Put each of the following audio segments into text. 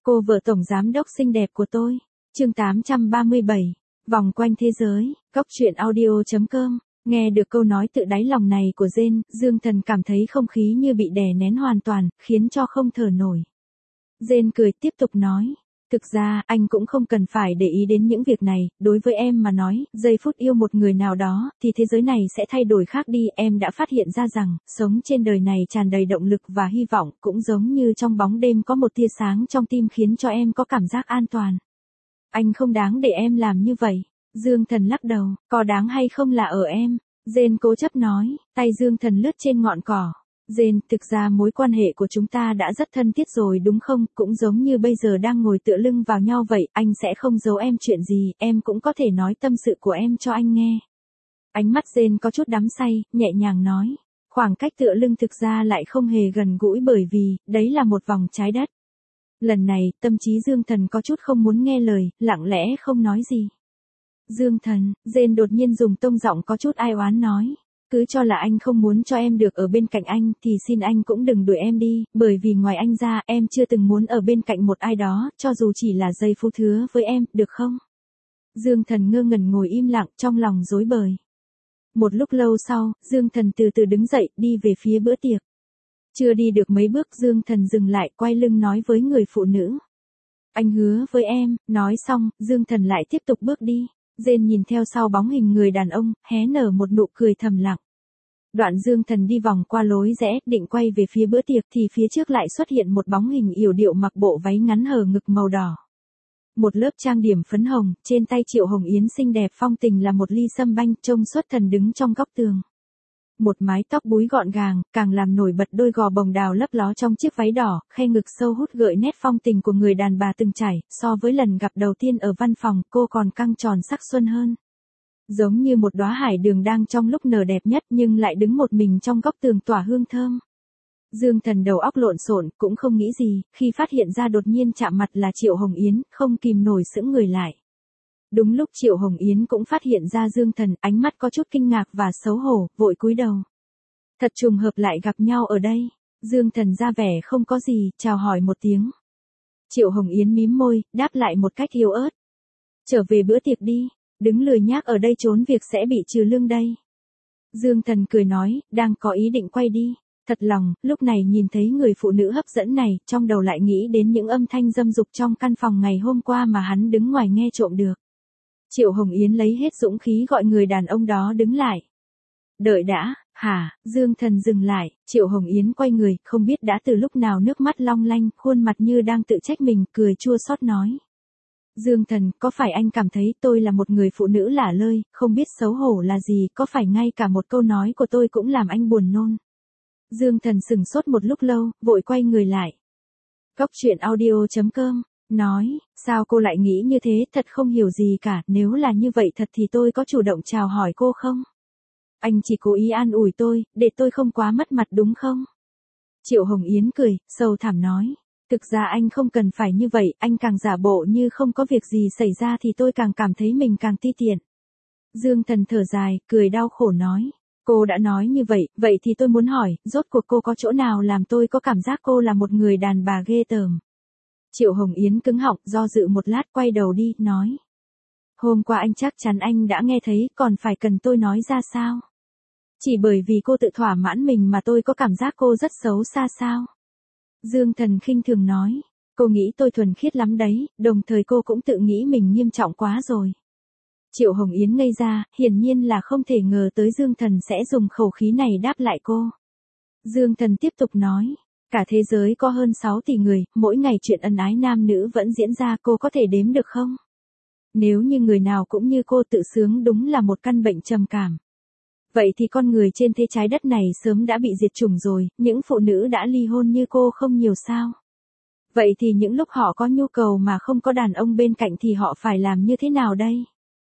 Cô vợ tổng giám đốc xinh đẹp của tôi. Chương 837. Vòng quanh thế giới. Cóc truyện audio.com. Nghe được câu nói tự đáy lòng này của Jane, Dương Thần cảm thấy không khí như bị đè nén hoàn toàn, khiến cho không thở nổi. Jane cười tiếp tục nói. Thực ra, anh cũng không cần phải để ý đến những việc này, đối với em mà nói, giây phút yêu một người nào đó, thì thế giới này sẽ thay đổi khác đi. Em đã phát hiện ra rằng, sống trên đời này tràn đầy động lực và hy vọng, cũng giống như trong bóng đêm có một tia sáng trong tim khiến cho em có cảm giác an toàn. Anh không đáng để em làm như vậy. Dương Thần lắc đầu, có đáng hay không là ở em. Jane cố chấp nói, tay Dương Thần lướt trên ngọn cỏ. Jane, thực ra mối quan hệ của chúng ta đã rất thân thiết rồi đúng không, cũng giống như bây giờ đang ngồi tựa lưng vào nhau vậy, anh sẽ không giấu em chuyện gì, em cũng có thể nói tâm sự của em cho anh nghe. Ánh mắt Jane có chút đắm say, nhẹ nhàng nói, khoảng cách tựa lưng thực ra lại không hề gần gũi bởi vì, đấy là một vòng trái đất. Lần này, tâm trí Dương Thần có chút không muốn nghe lời, lặng lẽ không nói gì. Dương Thần, Jane đột nhiên dùng tông giọng có chút ai oán nói. Cứ cho là anh không muốn cho em được ở bên cạnh anh thì xin anh cũng đừng đuổi em đi, bởi vì ngoài anh ra em chưa từng muốn ở bên cạnh một ai đó, cho dù chỉ là giây phút thứ với em, được không? Dương Thần ngơ ngẩn ngồi im lặng trong lòng rối bời. Một lúc lâu sau, Dương Thần từ từ đứng dậy đi về phía bữa tiệc. Chưa đi được mấy bước Dương Thần dừng lại quay lưng nói với người phụ nữ. Anh hứa với em, nói xong, Dương Thần lại tiếp tục bước đi. Jane nhìn theo sau bóng hình người đàn ông, hé nở một nụ cười thầm lặng. Đoạn Dương Thần đi vòng qua lối rẽ, định quay về phía bữa tiệc thì phía trước lại xuất hiện một bóng hình yểu điệu mặc bộ váy ngắn hở ngực màu đỏ. Một lớp trang điểm phấn hồng, trên tay Triệu Hồng Yến xinh đẹp phong tình là một ly sâm banh, trông xuất thần đứng trong góc tường. Một mái tóc búi gọn gàng, càng làm nổi bật đôi gò bồng đào lấp ló trong chiếc váy đỏ, khe ngực sâu hút gợi nét phong tình của người đàn bà từng trải, so với lần gặp đầu tiên ở văn phòng, cô còn căng tròn sắc xuân hơn. Giống như một đóa hải đường đang trong lúc nở đẹp nhất nhưng lại đứng một mình trong góc tường tỏa hương thơm. Dương Thần đầu óc lộn xộn, cũng không nghĩ gì, khi phát hiện ra đột nhiên chạm mặt là Triệu Hồng Yến, không kìm nổi sững người lại. Đúng lúc Triệu Hồng Yến cũng phát hiện ra Dương Thần, ánh mắt có chút kinh ngạc và xấu hổ, vội cúi đầu. Thật trùng hợp lại gặp nhau ở đây. Dương Thần ra vẻ không có gì, chào hỏi một tiếng. Triệu Hồng Yến mím môi, đáp lại một cách yếu ớt. Trở về bữa tiệc đi, đứng lười nhác ở đây trốn việc sẽ bị trừ lương đây. Dương Thần cười nói, đang có ý định quay đi. Thật lòng, lúc này nhìn thấy người phụ nữ hấp dẫn này, trong đầu lại nghĩ đến những âm thanh dâm dục trong căn phòng ngày hôm qua mà hắn đứng ngoài nghe trộm được. Triệu Hồng Yến lấy hết dũng khí gọi người đàn ông đó đứng lại. Đợi đã, hả, Dương Thần dừng lại, Triệu Hồng Yến quay người, không biết đã từ lúc nào nước mắt long lanh, khuôn mặt như đang tự trách mình, cười chua xót nói. Dương Thần, có phải anh cảm thấy tôi là một người phụ nữ lả lơi, không biết xấu hổ là gì, có phải ngay cả một câu nói của tôi cũng làm anh buồn nôn? Dương Thần sững sốt một lúc lâu, vội quay người lại. Cóc truyện audio.com. Nói, sao cô lại nghĩ như thế, thật không hiểu gì cả, nếu là như vậy thật thì tôi có chủ động chào hỏi cô không? Anh chỉ cố ý an ủi tôi, để tôi không quá mất mặt đúng không? Triệu Hồng Yến cười, sâu thẳm nói. Thực ra anh không cần phải như vậy, anh càng giả bộ như không có việc gì xảy ra thì tôi càng cảm thấy mình càng ti tiện. Dương Thần thở dài, cười đau khổ nói. Cô đã nói như vậy, vậy thì tôi muốn hỏi, rốt cuộc cô có chỗ nào làm tôi có cảm giác cô là một người đàn bà ghê tởm? Triệu Hồng Yến cứng họng, do dự một lát quay đầu đi, nói. Hôm qua anh chắc chắn anh đã nghe thấy, còn phải cần tôi nói ra sao? Chỉ bởi vì cô tự thỏa mãn mình mà tôi có cảm giác cô rất xấu xa sao? Dương Thần khinh thường nói. Cô nghĩ tôi thuần khiết lắm đấy, đồng thời cô cũng tự nghĩ mình nghiêm trọng quá rồi. Triệu Hồng Yến ngây ra, hiển nhiên là không thể ngờ tới Dương Thần sẽ dùng khẩu khí này đáp lại cô. Dương Thần tiếp tục nói. Cả thế giới có hơn 6 tỷ người, mỗi ngày chuyện ân ái nam nữ vẫn diễn ra, cô có thể đếm được không? Nếu như người nào cũng như cô tự sướng đúng là một căn bệnh trầm cảm. Vậy thì con người trên thế trái đất này sớm đã bị diệt chủng rồi, những phụ nữ đã ly hôn như cô không nhiều sao? Vậy thì những lúc họ có nhu cầu mà không có đàn ông bên cạnh thì họ phải làm như thế nào đây?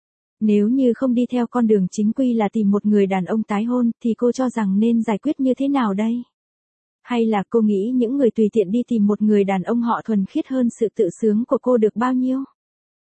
Nếu như không đi theo con đường chính quy là tìm một người đàn ông tái hôn thì cô cho rằng nên giải quyết như thế nào đây? Hay là cô nghĩ những người tùy tiện đi tìm một người đàn ông họ thuần khiết hơn sự tự sướng của cô được bao nhiêu?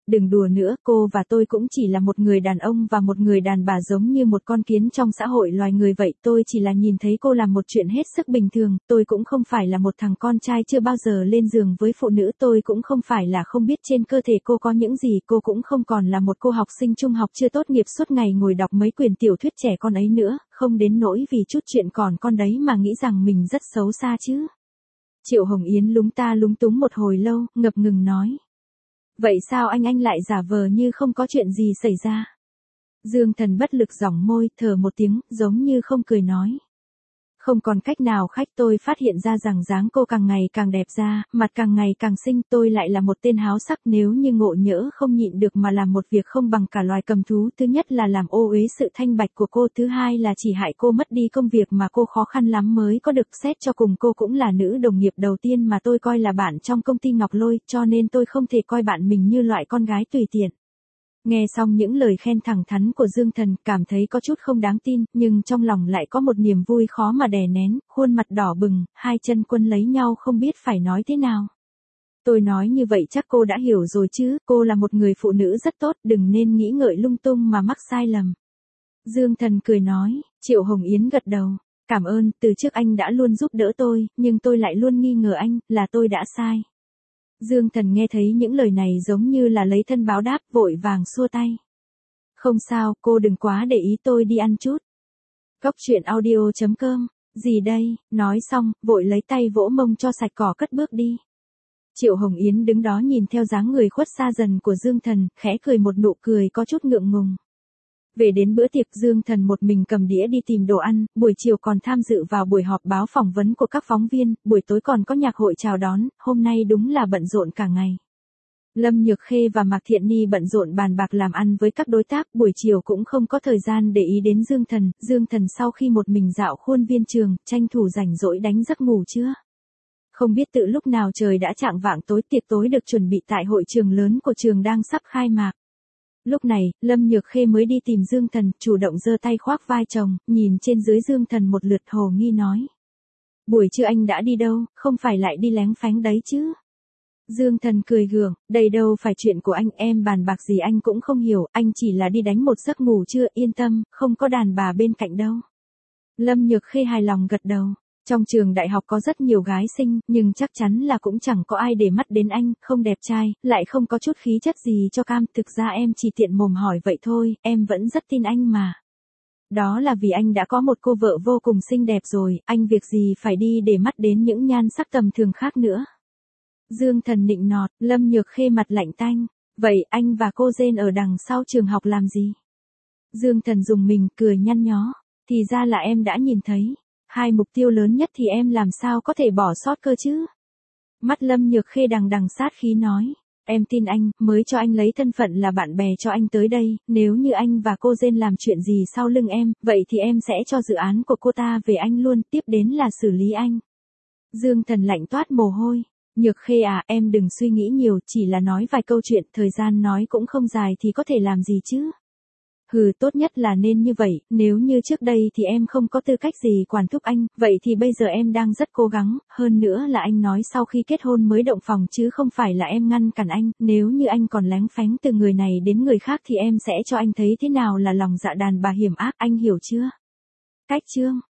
đừng đùa nữa, cô và tôi cũng chỉ là một người đàn ông và một người đàn bà giống như một con kiến trong xã hội loài người vậy, tôi chỉ là nhìn thấy cô làm một chuyện hết sức bình thường, tôi cũng không phải là một thằng con trai chưa bao giờ lên giường với phụ nữ, tôi cũng không phải là không biết trên cơ thể cô có những gì, cô cũng không còn là một cô học sinh trung học chưa tốt nghiệp suốt ngày ngồi đọc mấy quyển tiểu thuyết trẻ con ấy nữa, không đến nỗi vì chút chuyện còn con đấy mà nghĩ rằng mình rất xấu xa chứ. Triệu Hồng Yến lúng ta lúng túng một hồi lâu, ngập ngừng nói. Vậy sao anh lại giả vờ như không có chuyện gì xảy ra? Dương Thần bất lực giỏng môi, thở một tiếng, giống như không cười nói. Không còn cách nào khách, tôi phát hiện ra rằng dáng cô càng ngày càng đẹp ra, mặt càng ngày càng xinh, tôi lại là một tên háo sắc, nếu như ngộ nhỡ không nhịn được mà làm một việc không bằng cả loài cầm thú, thứ nhất là làm ô uế sự thanh bạch của cô, thứ hai là chỉ hại cô mất đi công việc mà cô khó khăn lắm mới có được, xét cho cùng cô cũng là nữ đồng nghiệp đầu tiên mà tôi coi là bạn trong công ty Ngọc Lôi, cho nên tôi không thể coi bạn mình như loại con gái tùy tiện. Nghe xong những lời khen thẳng thắn của Dương Thần, cảm thấy có chút không đáng tin, nhưng trong lòng lại có một niềm vui khó mà đè nén, khuôn mặt đỏ bừng, hai chân quân lấy nhau không biết phải nói thế nào. Tôi nói như vậy chắc cô đã hiểu rồi chứ, cô là một người phụ nữ rất tốt, đừng nên nghĩ ngợi lung tung mà mắc sai lầm. Dương Thần cười nói, Triệu Hồng Yến gật đầu, cảm ơn, từ trước anh đã luôn giúp đỡ tôi, nhưng tôi lại luôn nghi ngờ anh, là tôi đã sai. Dương Thần nghe thấy những lời này giống như là lấy thân báo đáp, vội vàng xua tay. Không sao, cô đừng quá để ý, tôi đi ăn chút. Cốc truyện audio.com, gì đây, nói xong, vội lấy tay vỗ mông cho sạch cỏ cất bước đi. Triệu Hồng Yến đứng đó nhìn theo dáng người khuất xa dần của Dương Thần, khẽ cười một nụ cười có chút ngượng ngùng. Về đến bữa tiệc, Dương Thần một mình cầm đĩa đi tìm đồ ăn, buổi chiều còn tham dự vào buổi họp báo phỏng vấn của các phóng viên, buổi tối còn có nhạc hội chào đón, hôm nay đúng là bận rộn cả ngày. Lâm Nhược Khê và Mạc Thiện Ni bận rộn bàn bạc làm ăn với các đối tác, buổi chiều cũng không có thời gian để ý đến Dương Thần. Dương Thần sau khi một mình dạo khuôn viên trường, tranh thủ rảnh rỗi đánh giấc ngủ chưa? Không biết từ lúc nào trời đã chạng vạng tối, tiệc tối được chuẩn bị tại hội trường lớn của trường đang sắp khai mạc. Lúc này, Lâm Nhược Khê mới đi tìm Dương Thần, chủ động giơ tay khoác vai chồng, nhìn trên dưới Dương Thần một lượt, hồ nghi nói. Buổi trưa anh đã đi đâu, không phải lại đi lén phánh đấy chứ? Dương Thần cười gượng, đây đâu phải chuyện của anh, em bàn bạc gì anh cũng không hiểu, anh chỉ là đi đánh một giấc ngủ trưa, yên tâm, không có đàn bà bên cạnh đâu. Lâm Nhược Khê hài lòng gật đầu. Trong trường đại học có rất nhiều gái xinh, nhưng chắc chắn là cũng chẳng có ai để mắt đến anh, không đẹp trai, lại không có chút khí chất gì cho cam, thực ra em chỉ tiện mồm hỏi vậy thôi, em vẫn rất tin anh mà. Đó là vì anh đã có một cô vợ vô cùng xinh đẹp rồi, anh việc gì phải đi để mắt đến những nhan sắc tầm thường khác nữa. Dương Thần nịnh nọt, Lâm Nhược Khê mặt lạnh tanh, vậy anh và cô Jane ở đằng sau trường học làm gì? Dương Thần dùng mình, cười nhăn nhó, thì ra là em đã nhìn thấy. Hai mục tiêu lớn nhất thì em làm sao có thể bỏ sót cơ chứ? Mắt Lâm Nhược Khê đằng đằng sát khí nói, em tin anh, mới cho anh lấy thân phận là bạn bè cho anh tới đây, nếu như anh và cô Jane làm chuyện gì sau lưng em, vậy thì em sẽ cho dự án của cô ta về anh luôn, tiếp đến là xử lý anh. Dương Thần lạnh toát mồ hôi, Nhược Khê à, em đừng suy nghĩ nhiều, chỉ là nói vài câu chuyện, thời gian nói cũng không dài thì có thể làm gì chứ? Hừ, tốt nhất là nên như vậy, nếu như trước đây thì em không có tư cách gì quản thúc anh, vậy thì bây giờ em đang rất cố gắng, hơn nữa là anh nói sau khi kết hôn mới động phòng chứ không phải là em ngăn cản anh, nếu như anh còn lén phánh từ người này đến người khác thì em sẽ cho anh thấy thế nào là lòng dạ đàn bà hiểm ác, anh hiểu chưa? Cách chương